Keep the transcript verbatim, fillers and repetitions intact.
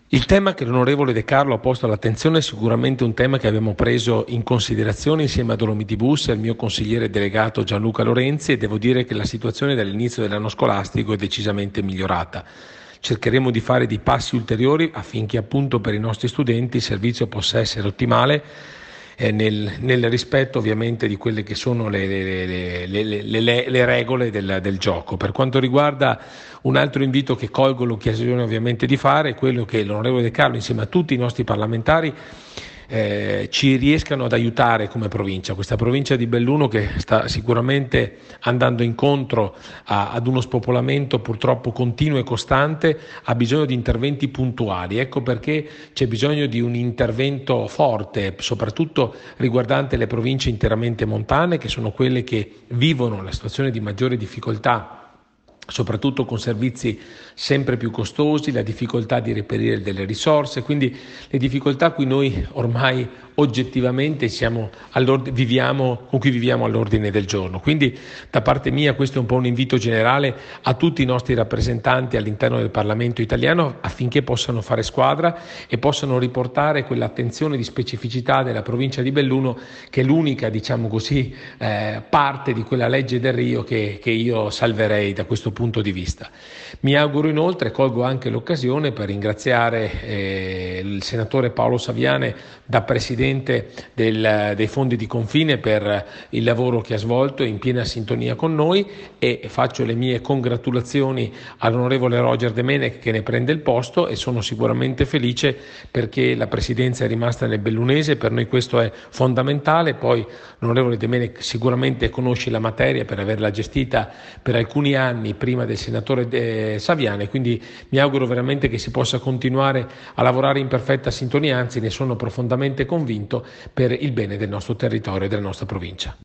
Il tema che l'onorevole De Carlo ha posto all'attenzione è sicuramente un tema che abbiamo preso in considerazione insieme a Dolomiti Bus e al mio consigliere delegato Gianluca Lorenzi, e devo dire che la situazione dall'inizio dell'anno scolastico è decisamente migliorata. Cercheremo di fare dei passi ulteriori affinché appunto per i nostri studenti il servizio possa essere ottimale, eh, nel, nel rispetto ovviamente di quelle che sono le, le, le, le, le, le regole del, del gioco. Per quanto riguarda un altro invito che colgo l'occasione ovviamente di fare è quello che l'onorevole De Carlo insieme a tutti i nostri parlamentari eh, ci riescano ad aiutare come provincia, questa provincia di Belluno che sta sicuramente andando incontro a, ad uno spopolamento purtroppo continuo e costante, ha bisogno di interventi puntuali. Ecco perché c'è bisogno di un intervento forte, soprattutto riguardante le province interamente montane, che sono quelle che vivono la situazione di maggiore difficoltà, soprattutto con servizi sempre più costosi, la difficoltà di reperire delle risorse, quindi le difficoltà a cui noi ormai oggettivamente siamo viviamo, con cui viviamo all'ordine del giorno. Quindi da parte mia questo è un po' un invito generale a tutti i nostri rappresentanti all'interno del Parlamento italiano affinché possano fare squadra e possano riportare quell'attenzione di specificità della provincia di Belluno, che è l'unica, diciamo così, eh, parte di quella legge del Rio che, che io salverei da questo punto di vista. Mi auguro inoltre, colgo anche l'occasione per ringraziare eh, il senatore Paolo Saviane da Presidente del, dei fondi di confine per il lavoro che ha svolto in piena sintonia con noi, e faccio le mie congratulazioni all'onorevole Roger De Menec che ne prende il posto, e sono sicuramente felice perché la presidenza è rimasta nel bellunese, per noi questo è fondamentale. Poi l'onorevole De Menec sicuramente conosce la materia per averla gestita per alcuni anni prima del senatore De Saviane, quindi mi auguro veramente che si possa continuare a lavorare in perfetta sintonia, anzi ne sono profondamente convinto, per il bene del nostro territorio e della nostra provincia.